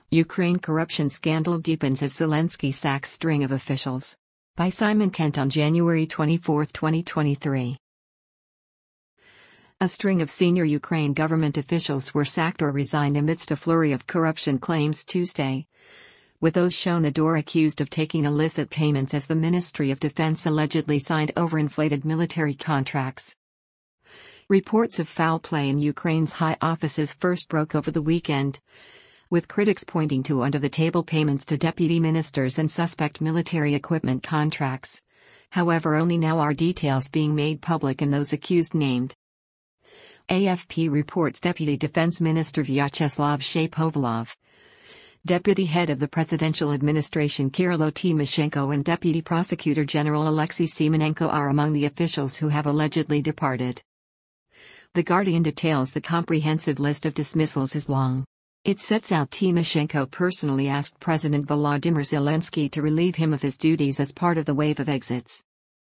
Ukraine corruption scandal deepens as Zelensky sacks string of officials. By Simon Kent on January 24, 2023. A string of senior Ukraine government officials were sacked or resigned amidst a flurry of corruption claims Tuesday, with those shown the door accused of taking illicit payments as the Ministry of Defense allegedly signed overinflated military contracts. Reports of foul play in Ukraine's high offices first broke over the weekend, with critics pointing to under-the-table payments to deputy ministers and suspect military equipment contracts. However, only now are details being made public and those accused named. AFP reports Deputy Defense Minister Vyacheslav Shapovalov, Deputy Head of the Presidential Administration Kyrylo Tymoshenko and Deputy Prosecutor General Alexei Simonenko are among the officials who have allegedly departed. The Guardian details the comprehensive list of dismissals is long. It sets out Tymoshenko personally asked President Volodymyr Zelensky to relieve him of his duties as part of the wave of exits.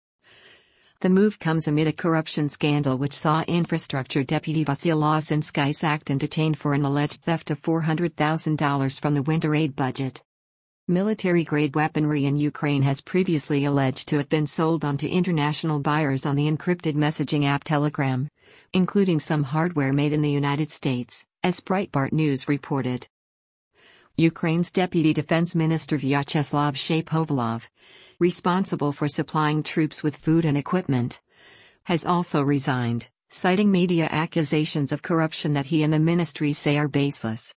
The move comes amid a corruption scandal which saw Infrastructure Deputy Vasyl Lozinsky sacked and detained for an alleged theft of $400,000 from the winter aid budget. Military-grade weaponry in Ukraine has previously alleged to have been sold on to international buyers on the encrypted messaging app Telegram, including some hardware made in the United States, as Breitbart News reported. Ukraine's Deputy Defense Minister Vyacheslav Shapovalov, responsible for supplying troops with food and equipment, has also resigned, citing media accusations of corruption that he and the ministry say are baseless.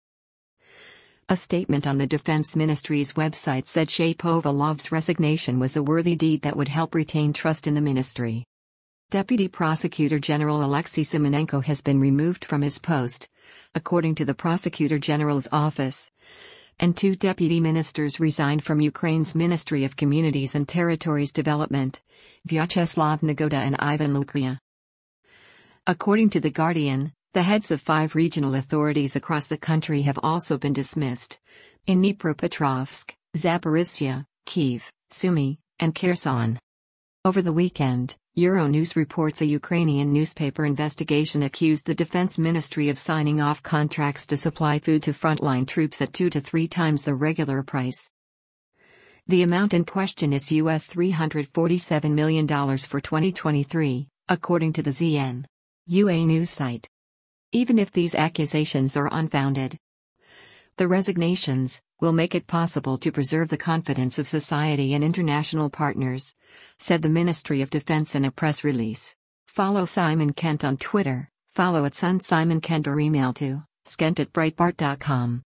A statement on the Defense Ministry's website said Shapovalov's resignation was a worthy deed that would help retain trust in the ministry. Deputy Prosecutor General Alexei Simonenko has been removed from his post, according to the Prosecutor General's office, and 2 deputy ministers resigned from Ukraine's Ministry of Communities and Territories Development, Vyacheslav Negoda and Ivan Lukrya. According to The Guardian, the heads of 5 regional authorities across the country have also been dismissed, in Dnipropetrovsk, Zaporizhzhia, Kyiv, Sumy, and Kherson. Over the weekend, Euronews reports a Ukrainian newspaper investigation accused the Defense Ministry of signing off contracts to supply food to frontline troops at 2 to 3 times the regular price. The amount in question is US $347 million for 2023, according to the ZN.UA news site. Even if these accusations are unfounded, the resignations will make it possible to preserve the confidence of society and international partners, said the Ministry of Defense in a press release. Follow Simon Kent on Twitter, follow @SunSimonKent or email to skent@breitbart.com.